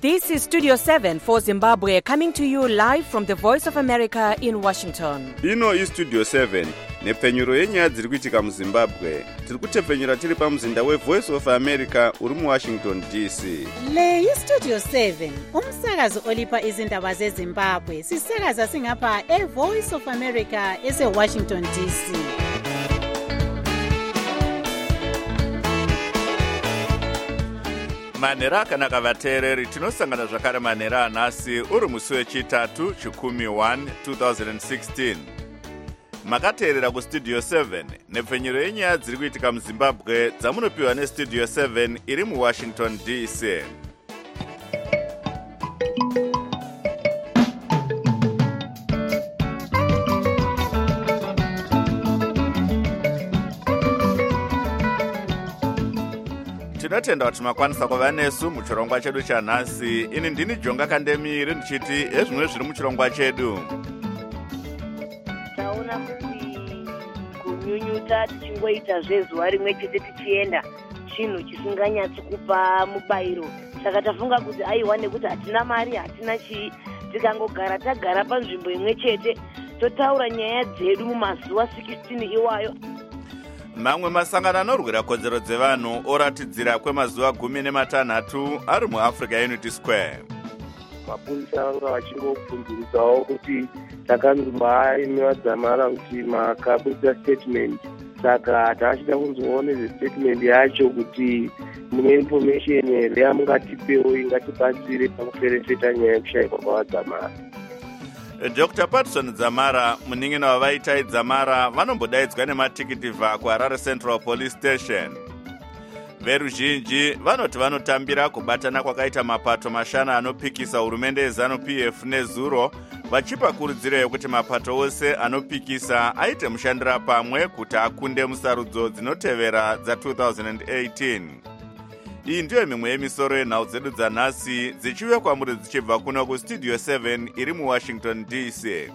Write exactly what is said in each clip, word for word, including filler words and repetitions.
This is Studio seven for Zimbabwe, coming to you live from the Voice of America in Washington. Ino is Studio seven, nepfenyuro yenyaya dziri kuitika muZimbabwe. Tiri kutepfenyura tiri pamuzinda weVoice of America uri muWashington D C. Le iStudio seven, umsakazo olipa izindaba zeZimbabwe. Sisakaza singapha eVoice of America eseWashington D C. Manhera akanaka vateereri, tinosangana zvakare manhera anhasi uri musi wechitatu chikumi one twenty sixteen. Makateerera kuStudio seven, nepfenyuro yenyaya dziri kuitika muZimbabwe dzamunopiwa neStudio seven iri muWashington D C. Tinotenda kuti makwanisa kuva nesu muchirongwa chedu chanhasi. Ini ndini Jonga Kandemiri ndichiti ezvimwe zviri muchirongwa chedu. Taona kuti kunyunyuta tichingoita zvezuva rimwe chete tichienda chinhu chisinganyatsi kupa mubayiro. Saka tafunga kuti aiwa nekuti hatina mari, hatina chii, tikangogara tagara panzvimbo imwe chete totaura nyaya dzedu mumazuva sixteen iwayo. Mamwe masangano anorwira kodzero dzevanhu oratidzira kwemazuva gumi nematanhatu ari muAfrica Unity Square. Mapurisa vanga vachingobvunzurisawo kuti takanzi maaimi vadzamara kuti makabudisa statement, saka taachida kunzwawo nezvestatement yacho kuti mune information here yamungatipewo ingatibatsire pakuferefeta nyaya yekushayikwa kwavadzamara. Doctor Patson Dzamara, muning'ina wavaitai Dzamara, vanombodaidzwa nematikiti vha kuHarare Central Police Station. Veruzhinji vanoti vanotambira kubatana kwakaita mapato mashana anopikisa hurumende yeZanu-P F nezuro, vachipa kurudziro yekuti mapato ose anopikisa aite mushandira pamwe kuti akunde musarudzo dzinotevera dza twenty eighteen. Iyi ndiyo mimwe yemisoro yenhau dzedu dzanhasi dzichiuya kwamuri dzichibva kuno kuStudio seven iri muWashington D C.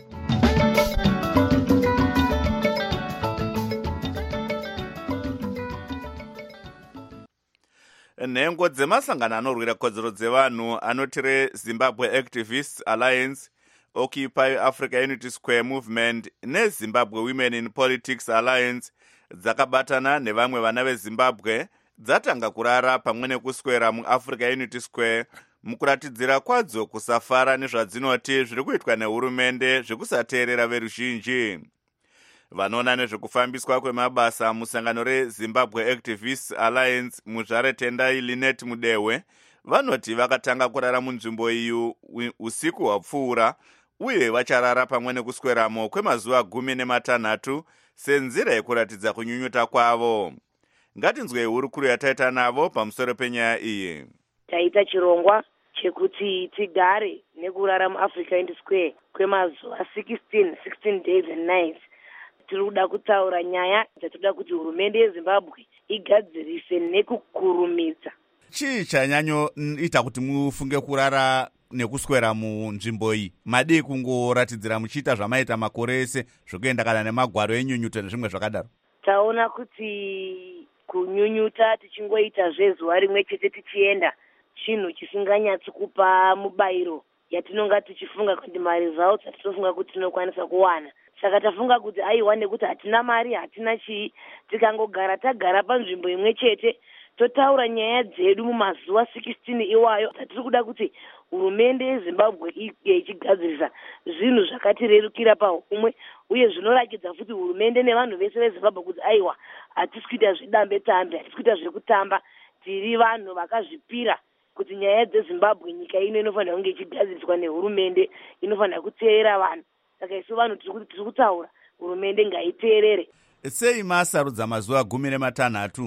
Nhengo dzemasangano anorwira kodzero dzevanhu anoti Zimbabwe Activists Alliance, Occupy Africa Unity Square Movement neZimbabwe Women in Politics Alliance dzakabatana nevamwe vana veZimbabwe dzatanga kurara pamwe nekuswera muAfrica Unity Square mukuratidzira kwadzo kusafara nezvadzinoti zviri kuitwa nehurumende zvekusateerera veruzhinji. Vanoona nezvekufambiswa kwemabasa musangano reZimbabwe Activists Alliance muzvare Tendai Linet Mudewe vanoti vakatanga kurara munzvimbo iyi usiku hwapfuura uye vacharara pamwe nekusweramo kwemazuva gumi nematanhatu senzira yekuratidza kunyunyuta kwavo. Ngatinzwei hurukuru yataita navo pamusoro penyaya iyi. Taita chirongwa chekuti tigare nekurara muAfrica Unity Square kwemazuva sixteen, sixteen days and nights. Tiri kuda kutaura nyaya dzatinoda kuti hurumende yeZimbabwe igadzirise nekukurumidza. Chii chanyanyoita kuti mufunge kurara nekuswera munzvimbo iyi? Madii kungoratidzira muchiita zvamaita makore ese zvokuenda kana nemagwaro enyunyuto nezvimwe zvakadaro? Taona kuti kunyunyuta tichingoita zvezuva rimwe chete tichienda chinhu chisinganyatsi kupa mubayiro yatinonga tichifunga kuti maresults atinofunga kuti tinokwanisa kuwana. Saka tafunga kuti aiwa nekuti hatina mari, hatina chii, tikangogara tagara panzvimbo imwe chete totaura nyaya dzedu mumazuva sixteen iwayo. Tiri kuda kuti hurumende yeZimbabwe ichigadzirisa zvinhu zvakatirerukira paumwe uye zvinorakidza futi hurumende nevanhu vese veZimbabwe kuti aiwa hatisi kuita zvidambe tambe, hatisi kuita zvekutamba, tiri vanhu vakazvipira kuti nyaya dzeZimbabwe nyika ino inofanira kunge ichigadziriswa nehurumende, inofanira kuteerera vanhu. Saka isu vanhu tiri kutaura hurumende ngaiteerere. Sei masarudza mazuva gumi nematanhatu?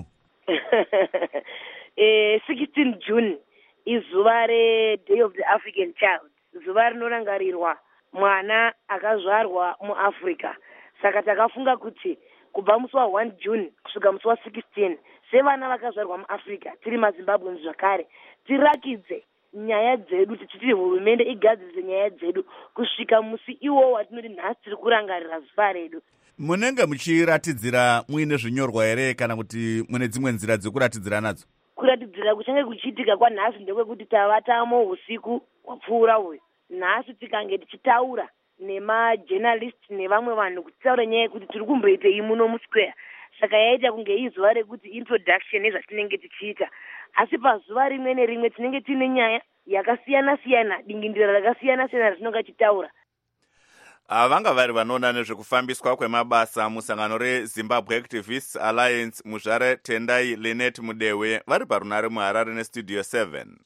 eh, sixteen June izuva reDay of the African Child, zuva rinorangarirwa mwana akazvarwa muAfrica. Saka takafunga kuti kubva musi wa one June kusvika musi wa sixteen sevana vakazvarwa muAfrica tiri maZimbabwe zvakare tirakidze nyaya dzedu, tichiti hurumende igadzirise nyaya dzedu kusvika musi iwo watinoti nhasi tiri kurangarira zuva redu. Munenge muchiratidzira muine zvinyorwa here kana kuti mune dzimwe nzira dzekuratidzira nadzo? kuratidzira kuchange kuchiitika kwanhasi ndekwekuti tavatamo usiku hwapfuura uyu. Nhasi tikange tichitaura nemajournalist nevamwe vanhu kutaura nyaya yekuti tiri kumboitei muno musquare, saka yaita kunge izuva rekuti introduction yezvatinenge tichiita. Asi pazuva rimwe nerimwe tinenge tiine nyaya yakasiyana siyana, dingindira rakasiyana siyana ratinonga tichitaura. Vanga vari vanoona nezvekufambiswa kwemabasa musangano reZimbabwe Activists Alliance Muzvare Tendai Linet Mudewe vari parunare muHarare nestudio seven.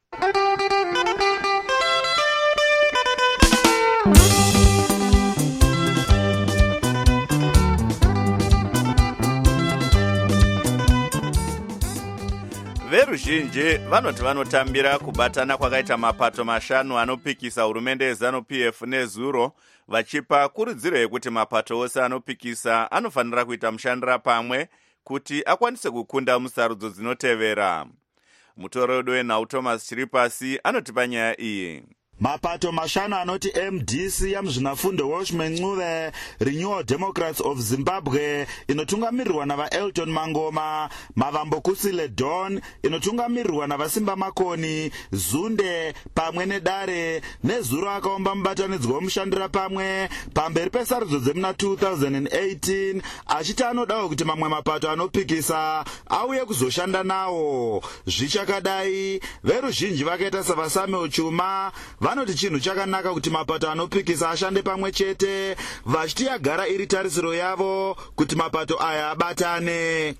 Veruzhinji vanoti vanotambira kubatana kwakaita mapato mashanu anopikisa hurumende yeZANU P F neZuro, vachipa kurudziro yekuti mapato ose anopikisa anofanira kuita mushandira pamwe kuti akwanise kukunda musarudzo dzinotevera. Mutoredo wenhau Thomas Chiripasi anotipa nyaya iyi. Mapato mashanu anoti M D C yamuzvinafundo Welshman Ncube, Renewal Democrats of Zimbabwe inotungamirirwa nava Elton Mangoma, Mavambo Kusile Don inotungamirirwa nava Simba Makoni, Zunde pamwe neDare neZuro akaomba mubatanidzwa womushandira pamwe pamberi pesarudzo dzemuna two thousand eighteen, achiti anodawo kuti mamwe mapato anopikisa auye kuzoshanda nawo. Zvichakadai, veruzhinji vakaita savaSamuel Chuma vanoti chinhu chakanaka kuti mapato anopikisa ashande pamwe chete, vachiti yagara iri tarisiro yavo kuti mapato aya abatane.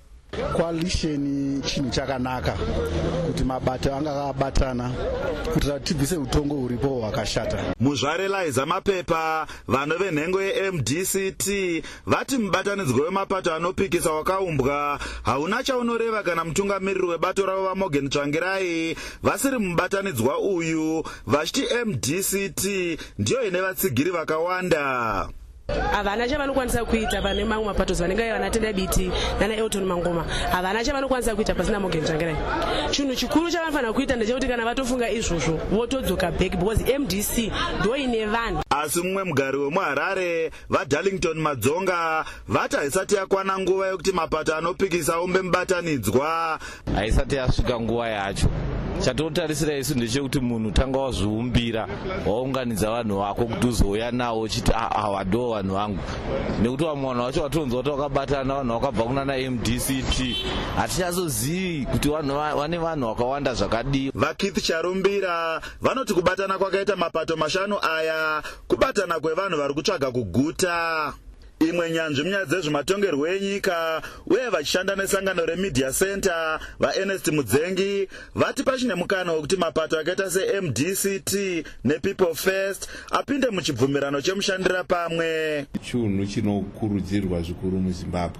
Coalition chinhu chakanaka kuti mabato anga akabatana kuti tibvise utongo uripo hwakashata. Muzvare Liza Mapepa, vano venhengo ye-M D C T vati mubatanidzwa wemapato anopikisa wakaumbwa hauna chaunoreva kana mutungamiriri webato ravo vaMorgan Tsvangirai vasiri mubatanidzwa uyu, vachiti M D C T ndiyo ine vatsigiri vakawanda. Havana chavanokwanisa kuita pane mamwe mapato vanenge vanatenda biti nana Elton Mangoma, havana chavanokwanisa kuita pasina Morgan Tsvangirai. Chinhu chikuru chavanofanira kuita ndechekuti kana vatofunga izvozvo votodzoka back because M D C ndo ine vanhu. Asi mumwe mugari wemuHarare vaDarlington Madzonga vati haisati yakwana nguva yokuti mapato anopikisa umbe mubatanidzwa. Haisati yasvika nguva yacho. Chatotarisira isu ndechekuti munhu tanga wazviumbira waunganidza vanhu vako kuti uzouya nawo chiti awa ndo vanhu vangu, nekuti vamwe vanhu vacho vatonzwa kuti vakabatana vanhu vakabva kunana M D C T hatichazozivi kuti vane vanhu vakawanda zvakadii. VaKeith Charumbira vanoti kubatana kwakaita mapato mashanu aya kubatana kwevanhu vari kutsvaga kuguta. Imwe nyanzvi munyaya dzezvematongerwo enyika uye vachishanda nesangano reMedia Center vaErnest Mudzengi vati pachine mukana wekuti mapato akaita seM D C T nePeople First apinde muchibvumirano chemushandira pamwe. Chinhu chinokurudzirwa zvikuru muZimbabwe.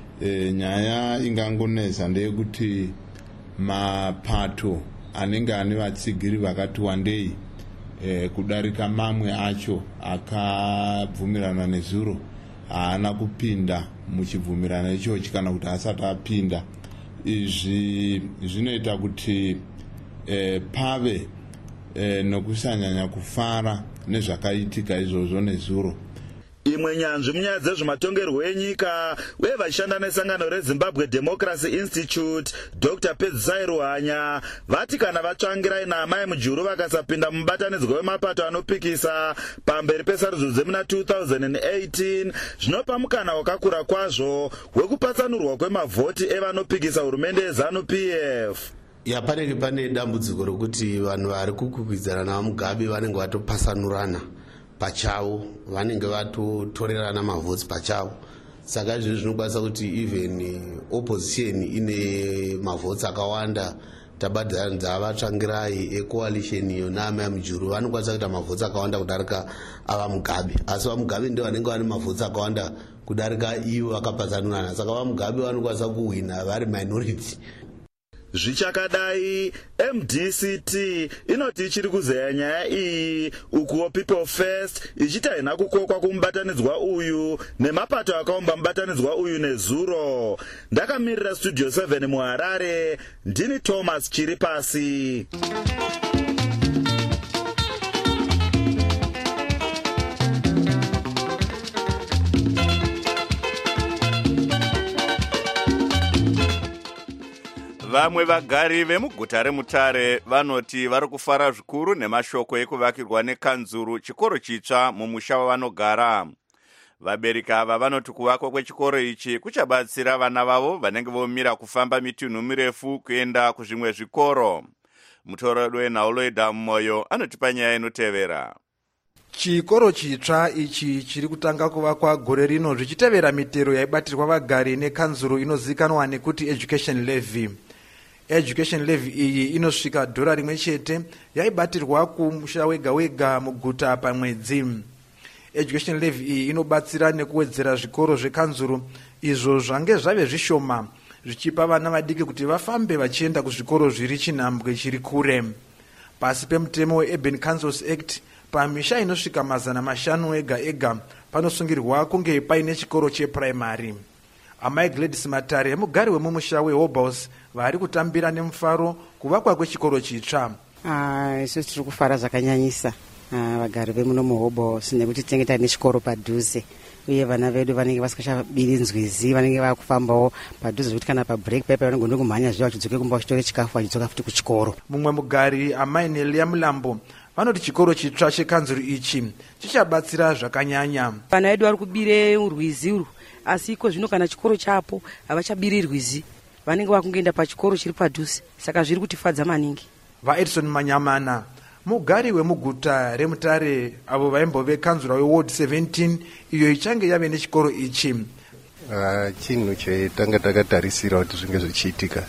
E, nyaya ingangonesa ndeyekuti mapato anenge ane vatsigiri vakati wandei e, kudarika mamwe acho akabvumirana neZuro haana kupinda muchibvumirano ichochi kana kuti asati apinda. Izvi zvinoita kuti e, pave e, nokusanyanya kufara nezvakaitika izvozvo neZuro. Imwe nyanzvi munyaya dzezvematongerwo enyika uye vachishanda nesangano reZimbabwe Democracy Institute Doctor Pedzai Ruhanya vati kana vaTsvangirai naamai Mujuru vakasapinda mubatanidzwa wemapato anopikisa pamberi pesarudzo dzemuna two thousand eighteen zvinopa mukana wakakura kwazvo wekupatsanurwa kwemavhoti evanopikisa hurumende yeZANU P F. Yapanenge pane dambudziko rokuti vanhu vari kukwikwidzana navaMugabe vanenge vatopasanurana pachavo, vanenge vatotorerana mavhotsi pachavo. Saka izvi zvinokwanisa kuti even opposition ine mavhotsi akawanda tabadhanidza vaTsvangirai ecoalition iyo naamai Mujuru vanokwanisa kuita mavhotsi akawanda kudarika avaMugabe, asi vaMugabe ndio vanenge vane mavhotsi akawanda kudarika ivo vakapatsanurana, saka vaMugabe vanokwanisa kuwina vari minority. Zvichakadai, M D C T inoti ichiri kuzeya nyaya iyi ukuwo People First ichiti haina kukokwa kumubatanidzwa uyu nemapato akaomba mubatanidzwa uyu neZuro. Ndakamirira studio seven muHarare, ndini Thomas Chiripasi. Vamwe vagari vemuguta reMutare vanoti vari kufara zvikuru nemashoko ekuvakirwa nekanzuru chikoro chitsva mumusha wavanogara. Vabereki ava vanoti kuvakwa kwechikoro ichi kuchabatsira vana vavo vanenge vomira kufamba mitunhu mirefu kuenda kuzvimwe zvikoro. Mutoredo weNhauloida Moyo anotipa nyaya inotevera. Chikoro chitsva ichi chiri kutanga kuvakwa gore rino zvichitevera mitero yaibatirwa vagari nekanzuru inozikanwa nekuti education levy. Education levy iyi inosvika dhora rimwe chete yaibatirwa kumusha wega wega muguta pamwedzi. Education levy iyi inobatsira nekuwedzera zvikoro zvekanzuru izvo zvange zvave zvishoma zvichipa vana vadiki kuti vafambe vachienda kuzvikoro zviri chinhambwe chiri kure. Pasi pemutemo weUrban Councils Act, pamisha inosvika mazana mashanu ega ega panosungirwa kunge paine chikoro cheprimary. Amai Gladys Matare, mugari wemumusha weHobhouse, vari kutambira nemufaro kuvakwa kwechikoro chitsva. Ah, isu tiri kufara zvakanyanyisa. Ah, vagari vemuno muHobhouse nekuti tinenge taine chikoro padhuze. Uye vana vedu vanenge vasikachabiri nzwizi, vanenge vakufambawo padhuze kuti kana pabreak paper vanogona kumhanya zviya vachidzoke kumba vachitore chikafu vachidzoka futi kuchikoro. Mumwe mugari amai Nelia Mulambo vanoti chikoro chitsva chekanzuru ichi chichabatsira zvakanyanya. Vana vedu vari kubire urwizi urwu, asi iko zvino kana chikoro chapo havachabiri rwizi, vanenge vakungoenda pachikoro chiri padhuze, saka zviri kutifadza maningi. VaEdison Manyamana, mugari wemuguta reMutare, avo vaimbove kanzura weward seventeen iyo ichange yave nechikoro ichi. Uh, chinhu chetanga takatarisira kuti zvinge zvichiitika.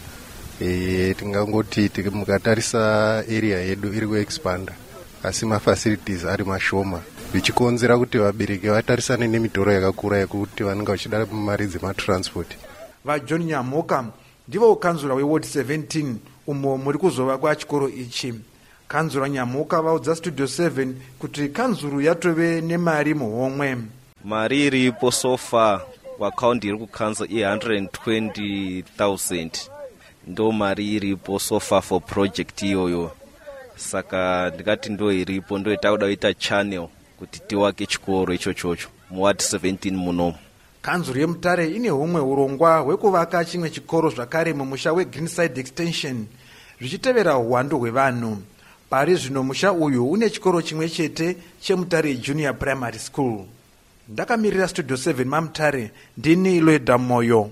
E, tingangoti mukatarisa area yedu iri kuexpanda asi mafacilities ari mashoma zvichikonzera kuti vabereki vatarisane nemitoro yakakura yekuti vanenge vachida mari dzematransport. VaJohn Nyamoka ndivo kanzura weward seventeen umo muri kuzovakwa chikoro ichi. Kanzura Nyamoka vaudza Studio seven kuti kanzuru yatove nemari muhomwe. Mari iripo so far waakaunti iri kukanza i one hundred twenty thousand ndo mari iripo so far for project iyoyo. Saka ndikati ndo iripo ndo itakuda kuita channel kuti tiwake chikoro icho chocho muward seventeen muno. Kanzuru yeMutare ine humwe urongwa hwekuvaka chimwe chikoro zvakare mumusha weGreenside Extension zvichitevera uwandu hwevanhu. Pari zvino musha uyu une chikoro chimwe chete cheMutare Junior Primary School. Ndakamirira Studio seven maMutare, ndini Loida Moyo.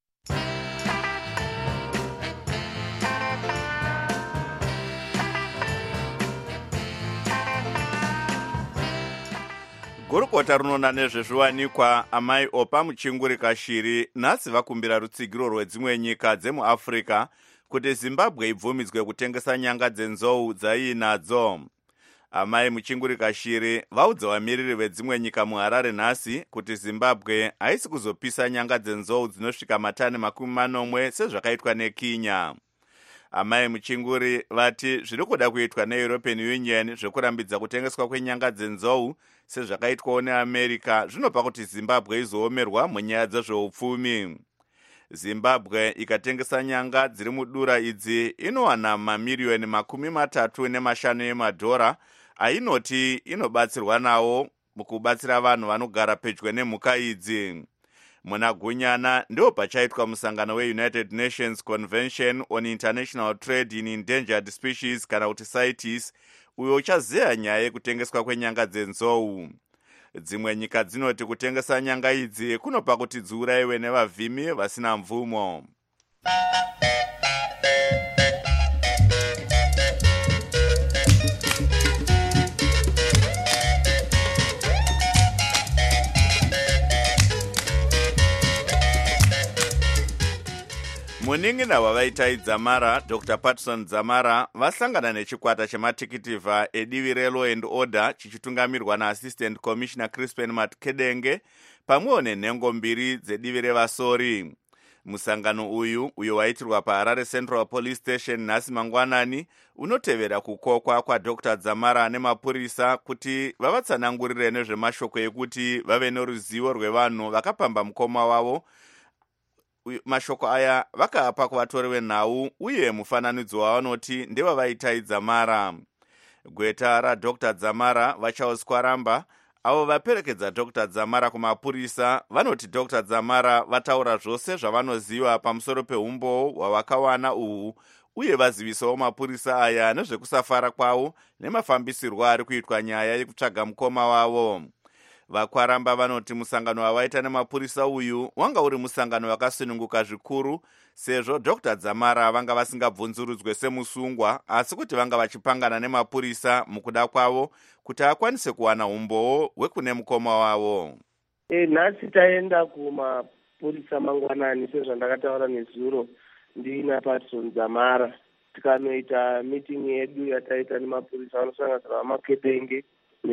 Gurukota runona nezvezviwanikwa amai Opa Muchinguri Kashiri nhasi vakumbira rutsigiro rwedzimwe nyika dzemuAfrica kuti Zimbabwe ibvumidzwe kutengesa nyanga dzenzou dzaiinadzo. Amai Muchinguri Kashiri vaudza vamiriri vedzimwe nyika muHarare nhasi kuti Zimbabwe haisi kuzopisa nyanga dzenzou dzinosvika matani makumi manomwe sezvakaitwa neKenya. Amai Muchinguri vati zviri kuda kuitwa neEuropean Union zvekurambidza kutengeswa kwenyanga dzenzou sezvakaitwawo neAmerica zvinopa kuti Zimbabwe izoomerwa munyaya dzezveupfumi. Zimbabwe ikatengesa nyanga dziri mudura idzi inowana mamiriyoni makumi matatu nemashanu emadhora ainoti inobatsirwa nawo mukubatsira vanhu vanogara pedyo nemhuka idzi. Muna Gunyana ndo pachaitwa musangano weUnited Nations Convention on International Trade in Endangered Species kana kuti CITES uyo uchazeya nyaya yekutengeswa kwenyanga dzenzou. Dzimwe nyika dzinoti kutengesa nyanga idzi kunopa kuti dziurayiwe nevavhimi vasina mvumo. Munin'ina wavaita Dzamara, Doctor Patson Dzamara, vasangana nechikwata chematikitifa edivi reLaw and Order chichitungamirwa naAssistant Commissioner Crispin Matkedenge pamwewo nenhengo mbiri dzedivi revasori. Musangano uyu, uyo waitirwa paHarare Central Police Station nhasi mangwanani, unotevera kukokwa kwa Doctor Dzamara nemapurisa kuti vavatsanangurire nezvemashoko ekuti vave noruzivo rwevanhu vakapamba mukoma wavo. Mashoko aya vakaapa kuvatori venhau uye mufananidzo wavanoti ndevavaita Dzamara. Gweta raDr Dzamara Vachaus Kwaramba avo vaperekedza Dr Dzamara kumapurisa vanoti Dr Dzamara vataura zvose zvavanoziva pamusoro peumbowo hwavakawana uhu, uye vazivisawo mapurisa aya nezvekusafara kwavo nemafambisirwo ari kuitwa nyaya yekutsvaga mukoma wavo. Vakwaramba vanoti musangano wavaita nemapurisa uyu wanga uri musangano wakasununguka zvikuru, sezvo Dr Dzamara vanga vasingabvunzurudzwe semusungwa, asi kuti vanga vachipangana nemapurisa mukuda kwavo kuti akwanise kuwana umbowo hwekune mukoma wavo. E, nhasi taenda kumapurisa mangwanani sezvandakataura nezuro ndina Patson Dzamara, tikanoita meeting yedu yataita nemapurisa vanosanganisira vaMakepenge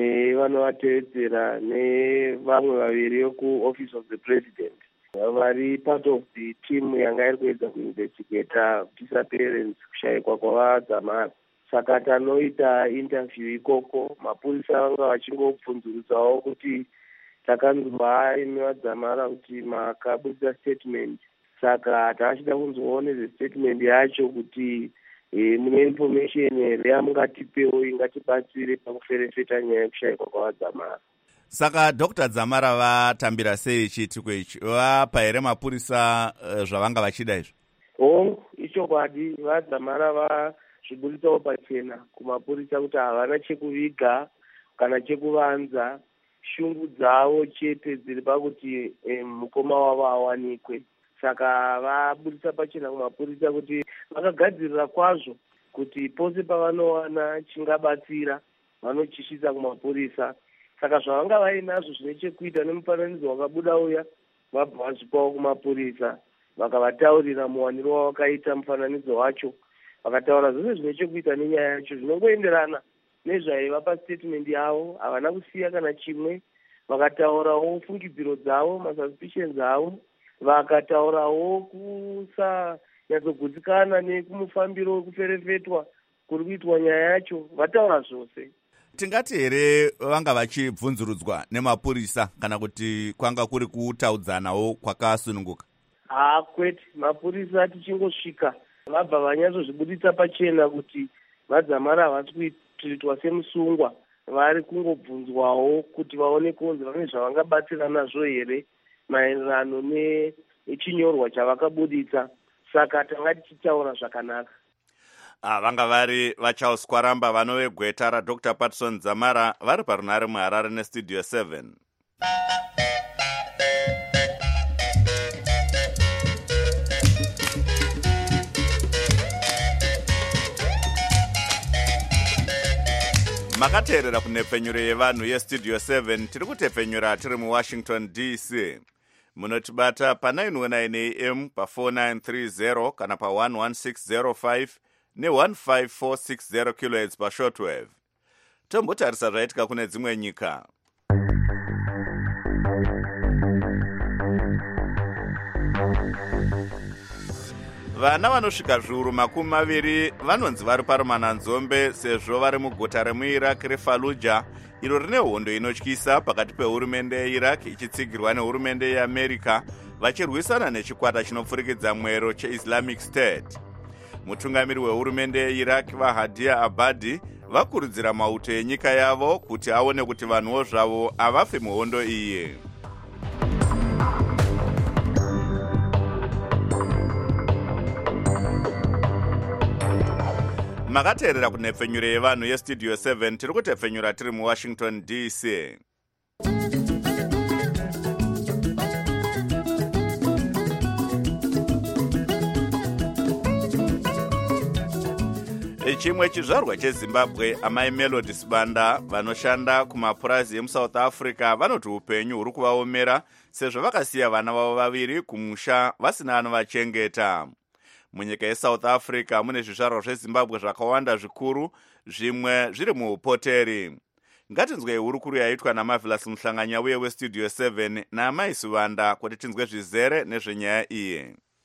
nevanovatevedzera nevamwe vaviri yoku Office of the President vari part of the team yanga iri kuedza kuinvestigata disappearance, kushayikwa kwavaDzamara. Saka tanoita interview ikoko, mapurisa vanga vachingobvunzurudzawo kuti takanzwa imi vaDzamara kuti makabudisa statement, saka taachida kunzwawo nezvestatement yacho kuti e, mune information here yamungatipewo ingatibatsire pakuferefeta nyaya yekushayikwa kwavaDzamara. Saka Dr Dzamara vatambira sei chiitiko ichi? Vapa here mapurisa uh, zvavanga vachida izvo? Oh, ichokwadi, vaDzamara vazvibuditsawo pachena kumapurisa kuti havana chekuviga kana chekuvanza, shungu dzavo chete dziri pakuti eh, mukoma wavo awanikwe. Saka vabudisa pachena kumapurisa kuti vakagadzirira kwazvo kuti pose pavanowana chingabatsira vanochishisa kumapurisa. Saka zvavanga vainazvo zvine chekuita nemufananidzo wakabuda uya vabva vazvipawo kumapurisa, vakavataurira muwaniro wavakaita mufananidzo wacho, vakataura zvose zvine chekuita nenyaya yacho zvinongoenderana nezvaiva pastatement yavo. Havana kusiya kana chimwe, vakataurawo fungidziro dzavo, masuspicions avo, vakataurawo kusanyatsogutsikana nekumufambiro wekuferefetwa kuri kuitwa nyaya yacho, vataura zvose. Tingati here vanga vachibvunzurudzwa nemapurisa kana kuti kwanga kuri kutaudzanawo kwakasununguka? Ha, kwete, mapurisa tichingosvika vabva vanyatsozvibuditsa pachena kuti vaDzamara havasi kuitwa semusungwa, vari kungobvunzwawo kuti vaone kunzi vane zvavangabatsira nazvo here maererano nechinyorwa chavakabuditsa. Saka tanga tichitaura zvakanaka. Ah, vanga vari vaCharles Kwaramba vano vegweta raDr Patson Dzamara vari parunare muHarare nestudio seven. Makateerera kunhepfenyuro yevanhu yestudio seven, tiri kutepfenyura tiri muWashington D C. Munotibata pa nine oh nine A M, pa four nine three zero kana pa one one six zero five ne one five four six zero kilohertz pa shortwave. Tombotarisa zvaitika kune dzimwe nyika. Vana vanosvika zviuru makumi maviri vanonzi vari parumananzombe sezvo vari muguta remuIraq reFallujah, iro rine hondo inotyisa pakati pehurumende yeIraq ichitsigirwa nehurumende yeAmerica, vachirwisana nechikwata chinopfurikidza mwero cheIslamic State. Mutungamiri wehurumende yeIraq vaHadia Abadi vakurudzira mauto enyika yavo kuti aone kuti vanhuwo zvavo havafi muhondo iyi. Makateerera kunhepfenyuro yevanhu yestudio seven, tiri kutepfenyura tiri muWashington D C. Chimwe chizvarwa cheZimbabwe, amai Melody Sibanda vanoshanda kumapurazi emuSouth Africa vanoti upenyu huri kuvaomera sezvo vakasiya vana vavo vaviri kumusha vasina anovachengeta. Munyika yeSouth Africa mune zvizvarwa zveZimbabwe zvakawanda zvikuru, zvimwe zviri muupoteri. Ngatinzwe hurukuru yaitwa naMarvelous Muhlanganya uye westudio seven naamai Sibanda kuti tinzwe zvizere nezvenyaya iyi.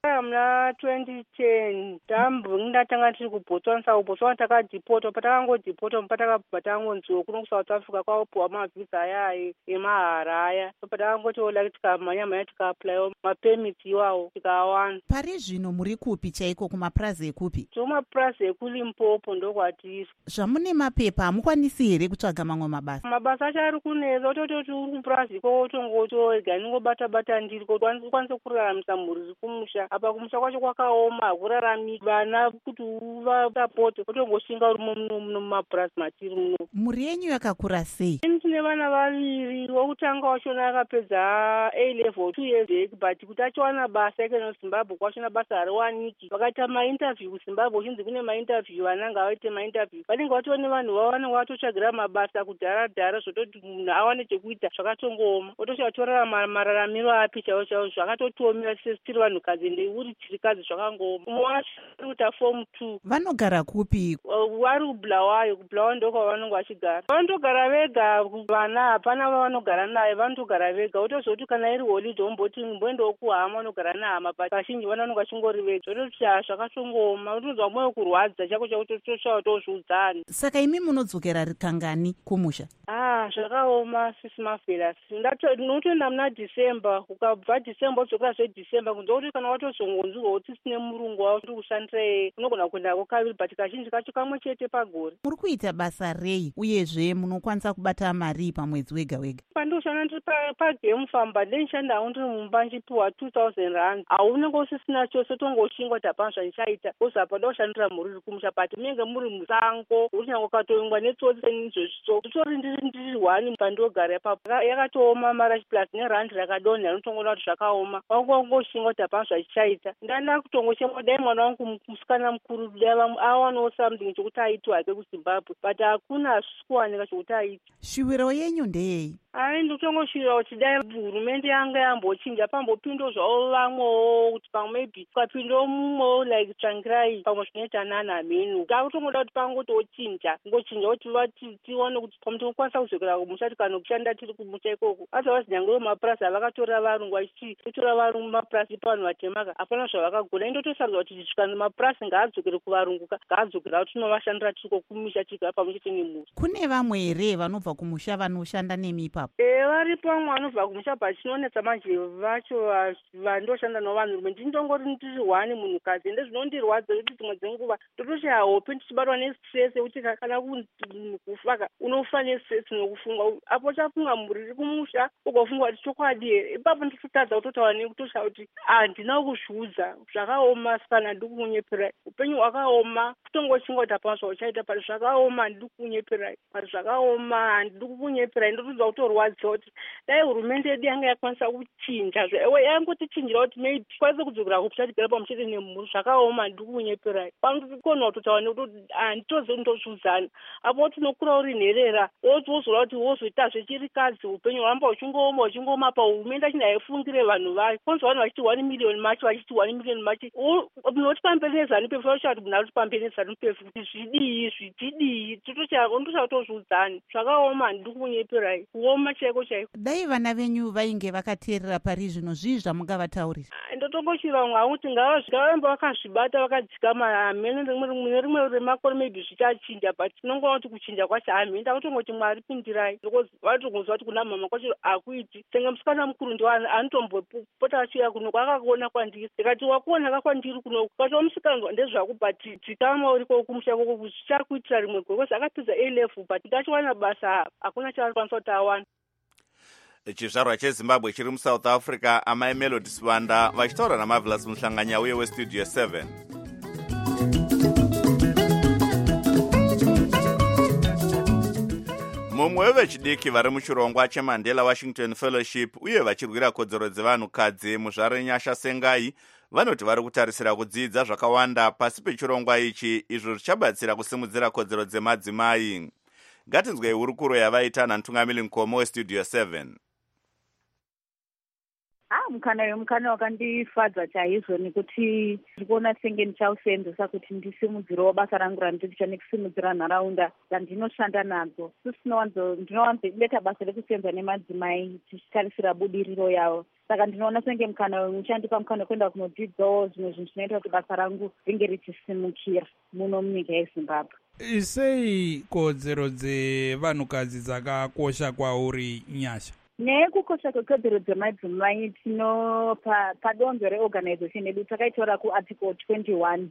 muna twenty ten tambungi ndatanga tiri kubotswana kubotswana takadhipotwa patakangodhipotwa patakabva tangonziwa kuno kusouth africa kwakupiwa mavhisa aya emahara aya so patakangotiola kuti tikamhanya-mhanya tikaaplayiwa mapemiti iwawo tikawana. Pari zvino muri kupi chaiko, kumapurazi ekupi? tomapurazi ekulimpopo ndokwatiri. Zvamune mapepa hamukwanisi here kutsvaga mamwe mabasa? Mabasa acho ari kunetsa utototi uri kupurazi iko tongotoega ningobata-bata ndiri kuti ukwanise kuraramisa mhuri iri kumusha. Apa kumusha kwacho kwakaoma hakurarami vana kuti uvasapote kutongoshinga uri muno muno mumapurazi matiri muno. Mhuri yenyu yakakura sei? Ini tine vana vaviri, wokutanga wachona akapedza A level two years but kuti achiwana basa ikeno Zimbabwe kwachona basa hariwaniki. Vakaita mainterview kuZimbabwe uchinzi kune mainterview vananga vaite mainterview. Vanenge vatone vanhu vavanenge vatotsvagira mabasa kudhara-dhara zvototi munhu awane chekuita zvakatongooma. Otoshatora mararamiro api chaiwo chaiwo zvakatotomira tiri vanhukadzi ende uri chirikadzi zvakangooma. Umwe wacho ari kuita form two. Vanogara kupi? Vari kuBulawayo. kuBulawayo ndokwavanenge vachigara. Vanotogara vega, vana hapana vavanogara naye, vanotogara vega. Utozoti kana iri holiday womboti mboendawo kuhama vanogara nehama but vazhinji vana vanenge vachingori vega. Zvototi zvakatongooma. Utonzwa mwoyo kurwadza chako chakutoshawa tozviudzana. Saka imi munodzokera kangani kumusha? Ah, zvakaoma sisi mafela. Ndinotoenda muna December, ukabva December wodzokera zvedecember kunzwa kuti kana watozongonzwa kuti sine murungu wawo tiri kushandira unogona kuendako kaviri but kazhinji kacho kamwe chete pagore. Muri kuita basa rei uyezve munokwanisa kubata mari pamwedzi wega wega? Pandoshanda ndiri pagame famba ndinishanda hawo ndiri mumba ndichipiwa two thousand rand. Haunenge usisina chose tongoshingwa kuti hapana zvandichaita ozapa ndoshandira mhuri iri kumusha but munenge muri musango urinyange ukatoingwa netsotsi senizvozviso nditori ndiri ndiri one pandogara ipapo yakatooma mara plus nerandi rakadonha rinotongoona kuti zvakaoma wangongoshingwa kuti hapana zvachichaita. ndanda kutongochema dai mwana wangu musikana mukuru dai awanawo something chokuti aiti hake kuZimbabwe but hakuna hazvisi kuwanika chokuti aiti. Shuviro yenyu ndeyei? Ai ndikutongoshuvira kuti dai hurumende yanga yambochinja pambopindawo zvavo vamwewo kuti pamwe maybe ukapindawo mumwewo like tsvangirai pamwe zvinoita nani hamenu. Ndakutongoda kuti pangotochinja ngochinja kuti tione kuti pamutinokwanisa kuzokera kumusha tikano kushanda tiri kumusha ikoko. Otherwise nyange vemapurasi havakatora varungu vachichi totora varungu mapurasi ipa vanhu vatemaka hapana zvavakagona. Indotosarudza kuti zvikana mapurasi ngaadzokere kuvarungu ngaadzokera kuti tinovashandira tiriko kumusha tigara pamwe chete nemhuri. Kune vamwe here vanobva kumusha vanoshanda nemi ipapo? E varipo vamwe vanobva kumusha but chinonetsa manje vacho vandoshanda novanhurume ndindongori ndiri one munhukadzi ende zvinondirwadza kuti dzimwe dzenguva totoshaya hope ndichibatwa nestress yekuti kana kufaka unofa nestress nokufunga apo chafunga mhuri iri kumusha ukafunga kuti chokwadi here ipapo nditotadza kutotaura nekutoshaya kuti handina kuzviudza zvakaoma sikana ndiri kumunyeperai upenyu hwakaoma kutongochingwa kuti hapana zvauchaita pari zvakaoma handiri kumunyeperai pari zvakaoma handiri kumunyeperai ndotodza kutorwadza kuti dai hurumende yedu yanga yakwanisa kuchinja ewe yangotichinjira kuti maybe tikwanise kudzokera kumusha tigara pamwe chete nemhuri zvakaoma handiri kumunyeperai panokonwa kutotaura nekuti handitoze ndozviudzana apo tinokura uri nherera wozora kuti wozoitazve chirikadzi upenyu hwamba uchingooma uchingooma pa hurumende achinda haifungire vanhu vayo konzwa vanhu vachiti one million machi vachiti one million machi munoti pamberi nezanu pefu vachitaa kuti munhu ari kuti pamberi nezanu pefu kuti zvidii zvichidii totoshaa tozviudzani zvakaoma handiri kumunyeperai kuoma chaiko chaiko. Dai vana venyu vainge vakateerera pari zvino zvii zvamungavataurira? Ndotongoshira vamwe vangu kuti ngavambe vakazvibata vakadzikama hamene rimwe rimwe remakore maybe zvichachinja but tinongoona kuti kuchinja kwacho hamene ndakutongoti mwari pindirai because vatongozwa kuti kuna mama kwacho hakuiti senge musikana mukuru ndo anotombopota achiuya kuno kwakakuona kwandiri ndikati wakuonaka kwandiri kuno kwacho musikana ndezvako but dzikama uriko kumusha ikoko kuti zvichakuitira rimwe gore because akapedza A level but ngachiwana basa hakuna chaakwanisa kuti awana. chizvarwa chezimbabwe chiri musouth africa amai Melody Sibanda vachitaura naMarvelous Muhlanganya uye westudio seven. mumwe wevechidiki vari muchirongwa cheMandela Washington Fellowship uye vachirwira kodzero dzevanhukadzi muzvare Nyasha Sengai vanoti vari kutarisira kudzidza zvakawanda pasi pechirongwa ichi izvo zvichabatsira kusimudzira kodzero dzemadzimai. Ngatinzwei hurukuro yavaita naMtungamiri Nkomo westudio seven. Ah, mukana uyu mukana wakandifadza chaizvo nekuti ndiri kuona senge ndichausenzesa kuti ndisimudzirewo basa rangu randiricha nekusimudzira nharaunda dzandinoshanda nadzo. Ndinowanzobeta basa rekusenza nemadzimai tichitarisira budiriro yavo. Saka ndinoona senge mukana uyu muchandipa mukana wekuenda kunodzidzawo zvimwe zvinhu zvinoita kuti basa rangu ringe richisimukira muno munyika yeZimbabwe. Sei kodzero dzevanhukadzi dzakakosha kwauri Nyasha? Nyaya yekukosha kwekodzero dzemadzimai tino padonzvo reorganization yedu takaitora kuarticle twenty-one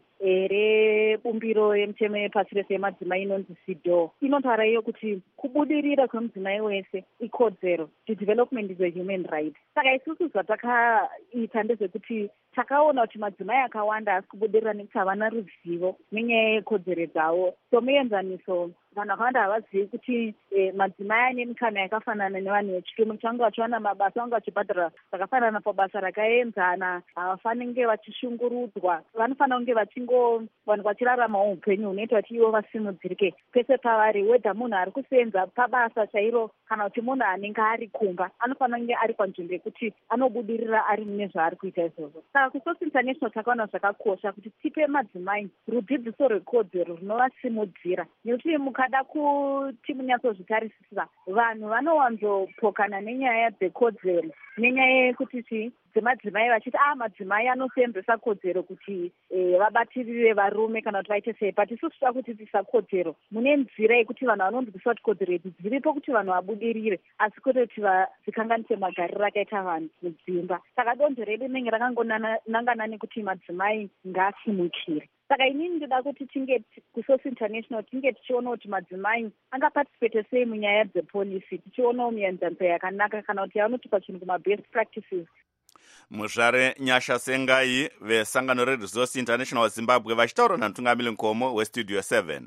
rebumbiro yemutemo yepasi rese yemadzimai inonzi C D O. Inotaura iyo kuti kubudirira kwemudzimai wese ikodzero. The development is a human right. Saka isusu zvatakaita ndezvekuti takaona kuti madzimai akawanda asi kubudirira nekuti havana ruzivo nenyaya yekodzero dzavo. So muenzaniso vanhu vakawanda havazivi kuti eh, madzimai ane mikana yakafanana nevanhu vechirume kuti vange vachiwana mabasa vange vachibhadhara zvakafanana pabasa rakaenzana, havafaniri kunge vachishungurudzwa, vanofanira kunge vachingo vanhu vachiraramawo upenyu hunoita kuti ivo vasimudzirike pese pavari. Wedha munhu ari kusenza pabasa chairo kana kuti munhu anenge ari kumba anofanira kunge ari panzvimbo yekuti anobudirira ari mune zvaari kuita izvozvo. Saka kuSource International takaona zvakakosha kuti tipe madzimai rudzidziso rwekodzero runovasimudzira, nekuti mukada kuti munyatsozvitarisisa vanhu vanowanzopokana nenyaya dzekodzero nenyaya yekuti dzemadzimai vachiti ah madzimai anosenzesa kodzero kuti eh, vabatirire varume kana kuti vaite sei. But isusu toda kuti tisakodzero mune nzira yekuti vanhu vanonzwisa kuti kodzero idzi dziripo kuti vanhu vabudirire asi kwete kuti vazikanganise magariro akaita vanhu mudzimba. Saka donzvo redu rinenge rakangonangana nekuti madzimai ngaasimukire. Saka inini ndinoda kuti tinge kuSource International tinge tichiona kuti madzimai angaparticipate sei munyaya dzepolicy, tichionawo muenzaniso yakanaka kana kuti yanotipa chinhu kuma-best practices. Muzvare Nyasha Sengai vesangano reResource International Zimbabwe vachitaura namutungamiri Nkomo westudio seven.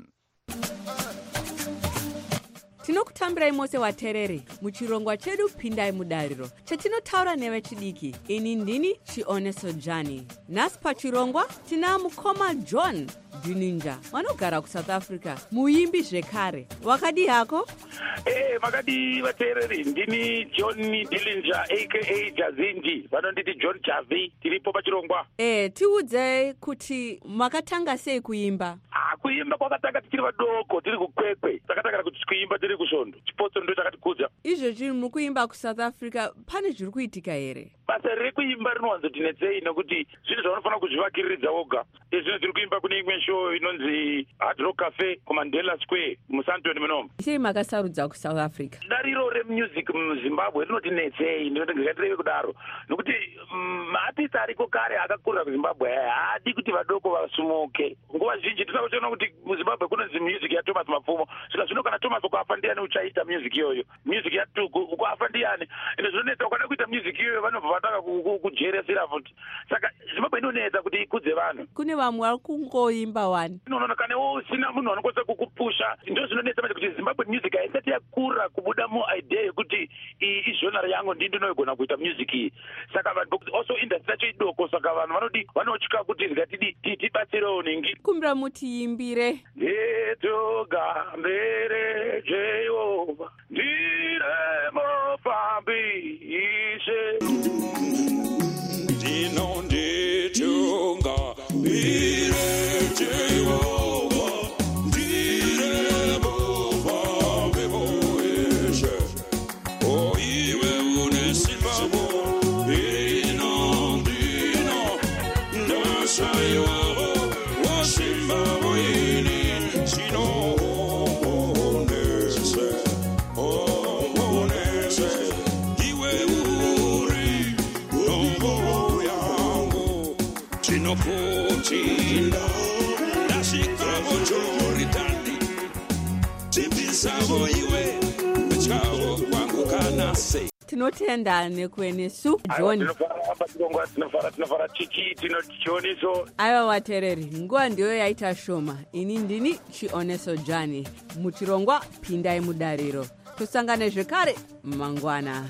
Tinokutambirai mose waterere muchirongwa chedu Pindai Mudariro chatinotaura nevechidiki. Ini ndini Chioneso Jani. Nhasi pachirongwa tina mukoma John Dininja vanogara kuSouth Africa, muimbi zvekare. Wakadi hako? Eh, makadi vatereri, ndini John Dininja aka Jazindi, vanonditi John Javi, tiripo pachirongwa. Eh, tiudze kuti makatanga sei kuimba? Ah, kuimba kwakatanga tichiri vadoko, tiri kukwekwe. Takatanga kuti kuimba tiri kusvondo. Chipotso ndo chakatikudza. Izvezvi mukuimba kuSouth Africa pane zviri kuitika here? Basa rekuimba rinowanzotinetsei nokuti zvinhu zvanofanira kuzvivakiriridza woga. Izvi zviri kuimba kune imwe show inonzi Hard Rock Cafe kuMandela Square muSandton munomu. Sei makasarudza kuSouth Africa? Dariro remusic muZimbabwe rinotinetsei ndinotingatireve kudaro nokuti maartist ariko kare akakurira kuZimbabwe haadi kuti vadoko vasumuke. Nguva zhinji tisakuchiona kuti muZimbabwe kunonzi music yaThomas Mapfumo. Saka zvino kana Thomas ukafa ndiani uchaita music iyoyo? Music yatuku ukafa ndiani? Ende zvinonetsa ukada kuita music iyoyo vanobva vatanga kujeresera futi. Saka Zimbabwe inonetsa kuti ikudze vanhu. Kune vamwe vari kungoimba wani. Unoona kana usina munhu anokwanisa kukupusha ndo zvinonetsa manje kuti Zimbabwe music haisati yakura kubuda mu idea yekuti iyi genre yangu ndi ndinogona kuita music iyi. Saka vanhu also industry yacho idoko, saka vanhu vanoti vanotya kuti zikatidi tibatsirewo ningi. Kumbira muti imbire. Ndetoga mbere Jehova ndire mofambi ishe ndino nditunga mbere Jehova ndire mofambi ishe o iwe unesimamo ino ndino ndashayiwa wasimamo ini sino onese onese iwe uri ombo yangu tinokutinda ndasikamo choritandi tibisavo iwe chavo kwangu kanase. Tinotenda nekuenesu John. Tinofara tinofara chichi tinochioniso. Aiwa watereri, nguva ndiyo yaita shoma. Ini ndini Chioneso Jani. Muchirongwa Pindai Mudariro. Tusangane zvekare mangwana.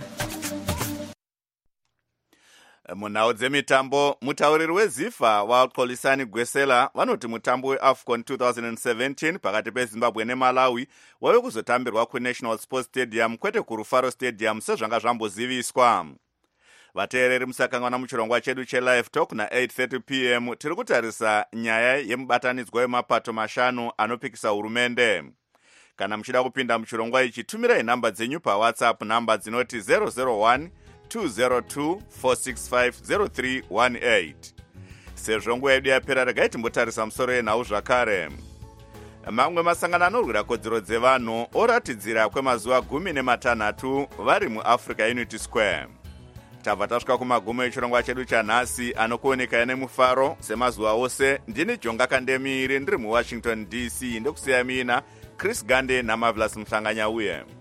Munhau dzemitambo, mutauriri weZIFA vaXolisani Gwesela vanoti mutambo weAFCON twenty seventeen pakati peZimbabwe neMalawi wave kuzotambirwa kuNational Sports Stadium kwete kuRufaro Stadium sezvanga zvamboziviswa. vateereri musakangwana muchirongwa chedu chelive talk na-eight thirty p m tiri kutarisa nyaya yemubatanidzwa wemapato mashanu anopikisa hurumende. Kana muchida kupinda muchirongwa ichi, tumirai nhamba dzenyu pawhatsapp, nhamba dzinoti zero zero one two zero two four six five zero three one eight. Sezvo nguva yedu yapera, regai timbotarisa musoro yenhau zvakare. Mamwe masangano anorwira kodzero dzevanhu oratidzira kwemazuva gumi nematanhatu vari muAfrica Unity Square. Tabva tasvika kumagumo echirongwa chedu chanhasi anokuoneka nemufaro semazuva ose. Ndini Jonga Kandemiri ndiri muWashington D C, ndokusiya mina Chris Gande naMarvelous Mhlanganya uye.